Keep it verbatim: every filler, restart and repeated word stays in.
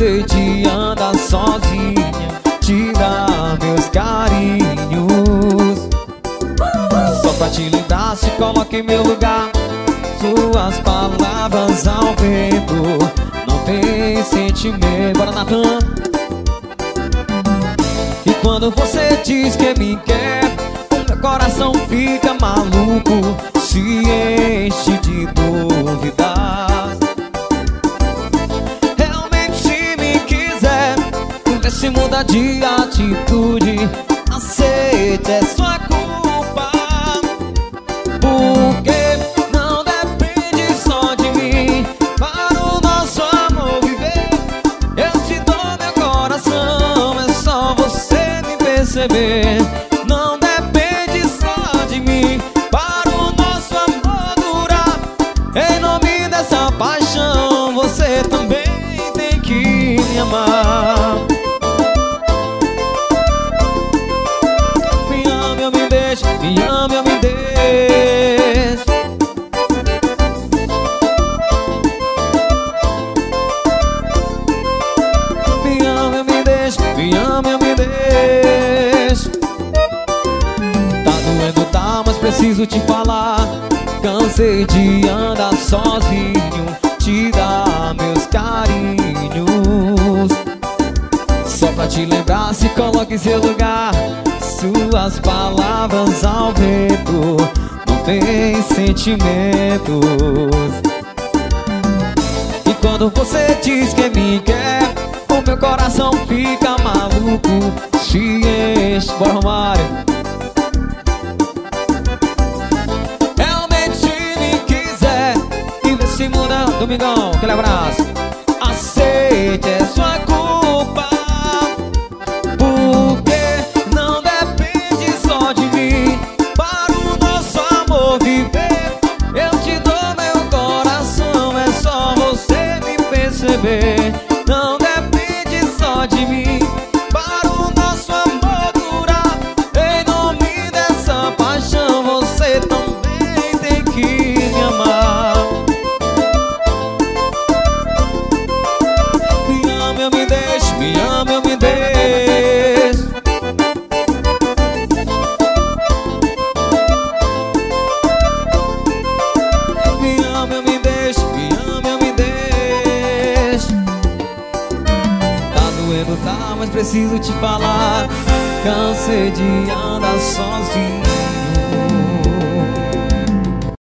cansei de andar sozinha, te dar meus carinhos. Só pra te lembrar, se coloque em meu lugar. Suas palavras ao vento, não tem sentimento. Bora, Natan. E quando você diz que me quer, o meu coração fica maluco, se enche de dúvidas. Realmente, se me quiser, vê se muda de atitude. Aceite, é sua culpa, porque não depende só de mim para o nosso amor viver. Eu te dou meu coração, é só você me perceber. Não depende só de mim para o nosso amor durar. Em nome dessa paixão, você também tem que me amar. Me ama, eu me deixo, me ama, eu me deixo. Me ama, eu me deixo, me ama, eu me deixo. Tá doendo, tá, mas preciso te falar. Cansei de andar sozinho, te dar meus carinhos. Só pra te lembrar, se coloque em seu lugar. Suas palavras ao vento, não tem sentimentos. E quando você diz que me quer, o meu coração fica maluco, se enche. Bora, Romário. Realmente, se me quiser, e vê se muda. Domingão, aquele abraço. Aceite, é sua culpa, porque não depende só de mim para o nosso amor viver. Eu te dou meu coração, é só você me perceber. Não depende só de mim para o nosso amor durar. Em nome dessa paixão, você também tem que me amar. Me ama, eu me deixo, me ama, eu me deixo. Me ama, eu me deixo, me ama, eu me deixo. Tá doendo, tá, mas preciso te falar. Cansei de andar sozinho,